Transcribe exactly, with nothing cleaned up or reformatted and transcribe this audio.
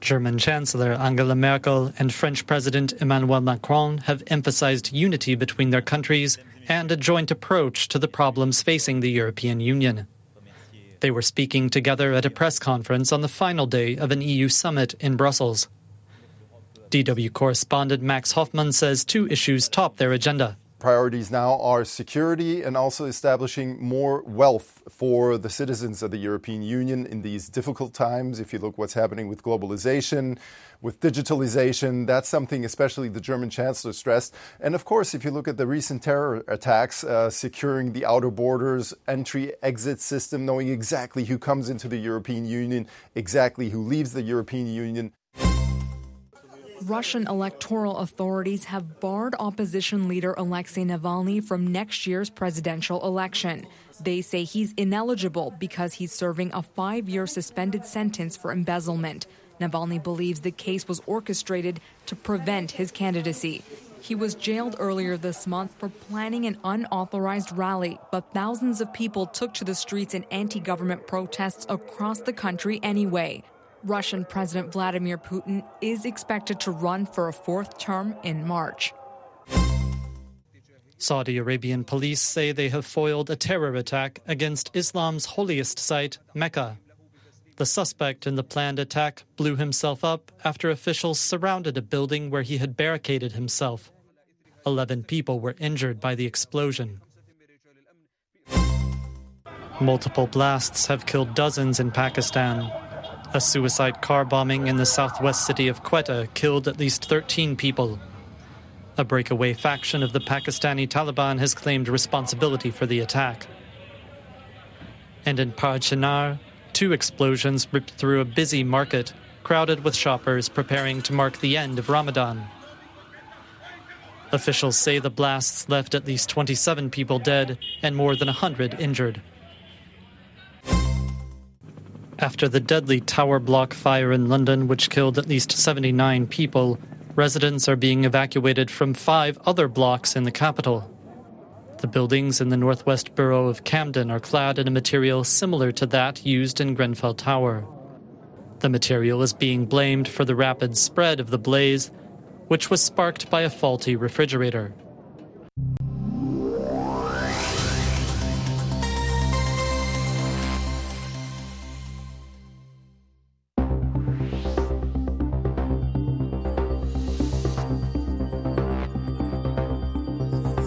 German Chancellor Angela Merkel and French President Emmanuel Macron have emphasized unity between their countries and a joint approach to the problems facing the European Union. They were speaking together at a press conference on the final day of an E U summit in Brussels. D W correspondent Max Hoffman says two issues top their agenda. Priorities now are security and also establishing more wealth for the citizens of the European Union in these difficult times. If you look what's happening with globalization, with digitalization, that's something especially the German Chancellor stressed. And of course, if you look at the recent terror attacks, uh, securing the outer borders, entry-exit system, knowing exactly who comes into the European Union, exactly who leaves the European Union. Russian electoral authorities have barred opposition leader Alexei Navalny from next year's presidential election. They say he's ineligible because he's serving a five-year suspended sentence for embezzlement. Navalny believes the case was orchestrated to prevent his candidacy. He was jailed earlier this month for planning an unauthorized rally, but thousands of people took to the streets in anti-government protests across the country anyway. Russian President Vladimir Putin is expected to run for a fourth term in March. Saudi Arabian police say they have foiled a terror attack against Islam's holiest site, Mecca. The suspect in the planned attack blew himself up after officials surrounded a building where he had barricaded himself. Eleven people were injured by the explosion. Multiple blasts have killed dozens in Pakistan. A suicide car bombing in the southwest city of Quetta killed at least thirteen people. A breakaway faction of the Pakistani Taliban has claimed responsibility for the attack. And in Parachinar, two explosions ripped through a busy market, crowded with shoppers preparing to mark the end of Ramadan. Officials say the blasts left at least twenty-seven people dead and more than one hundred injured. After the deadly tower block fire in London, which killed at least seventy-nine people, residents are being evacuated from five other blocks in the capital. The buildings in the northwest borough of Camden are clad in a material similar to that used in Grenfell Tower. The material is being blamed for the rapid spread of the blaze, which was sparked by a faulty refrigerator.